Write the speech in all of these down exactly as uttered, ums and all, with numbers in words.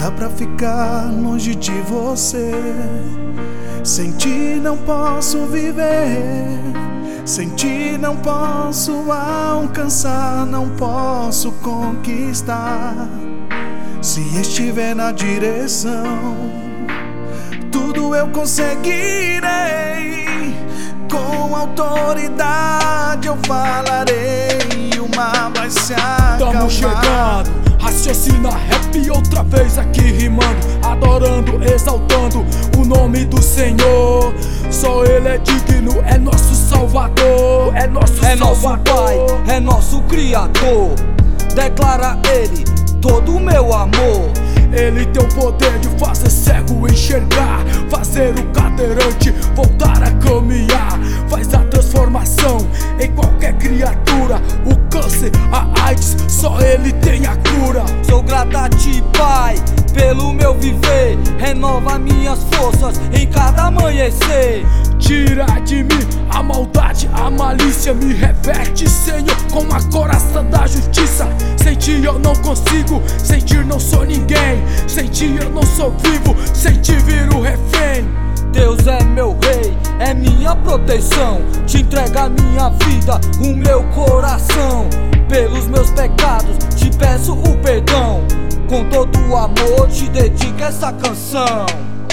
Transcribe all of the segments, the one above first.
dá pra ficar longe de você. Sem ti não posso viver, sem ti não posso alcançar, não posso conquistar. Se estiver na direção, tudo eu conseguirei. Com autoridade eu falarei, o mar vai se acalmar. Tamo chegando, raciocina rap outra vez aqui rimando, adorando, exaltando o nome do Senhor. Só Ele é digno, é nosso Salvador, é nosso É nosso Salvador. Pai, é nosso Criador. Declara Ele todo o meu amor. Ele tem o poder de fazer cego enxergar, fazer o cadeirante voltar a caminhar. Faz a transformação em qualquer criatura. O câncer, a AIDS, só Ele tem a cura. Sou grato a ti, Pai, pelo meu viver. Renova minhas forças em cada amanhecer. Tira de mim a maldade, a malícia. Me reverte, Senhor, com a coraça da justiça. Sem ti eu não consigo, sem ti não sou ninguém. Sem ti eu não sou vivo, sem ti viro refém. Deus é meu rei, é minha proteção. Te entrega a minha vida, o meu coração. Pelos meus pecados te peço o perdão. Com todo o amor te dedico essa canção.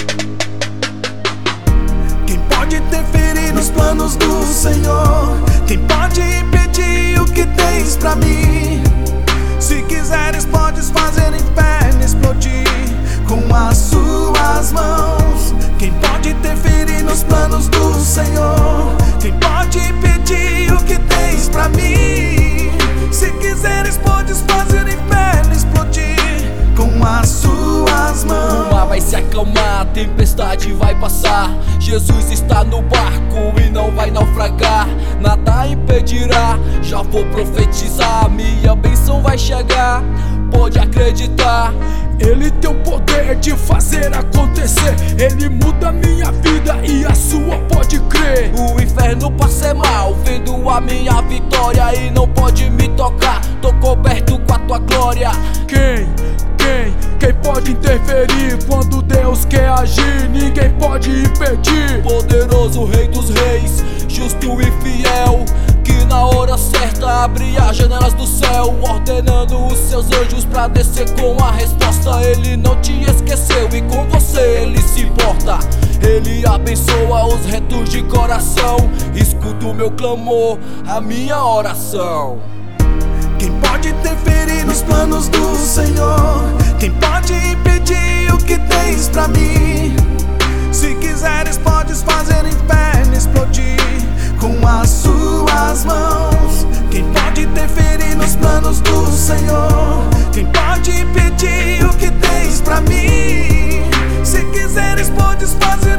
Quem pode interferir nos planos do Senhor? Quem pode impedir o que tens pra mim? Se quiseres podes fazer inferno explodir com as suas mãos. Quem pode interferir nos planos do Senhor? Quem pode impedir o que tens pra mim? Se quiseres podes fazer inferno explodir com as suas mãos. O mar vai se acalmar, a tempestade vai passar. Jesus está no barco e não vai naufragar. Nada impedirá, já vou profetizar. Minha bênção vai chegar, pode acreditar. Ele tem o poder de fazer acontecer. Ele muda minha vida e a sua, pode crer. O inferno pode ser mal, vendo a minha vitória e não pode me tocar. Tô coberto com a tua glória. Quem? Quem? Quem pode interferir quando Deus quer agir? Ninguém pode impedir. Poderoso Rei dos Reis, justo e fiel, que na hora certa abre as janelas do céu, ordenando os seus anjos pra descer com a resposta. Ele não te esqueceu e com você Ele se importa. Ele abençoa os retos de coração, escuta o meu clamor, a minha oração. Quem pode interferir nos planos do Senhor? Quem pode impedir o que tens pra mim? Se quiseres podes fazer inferno explodir com as suas mãos. Quem pode interferir nos planos do Senhor? Quem pode impedir o que tens pra mim? Se quiseres podes fazer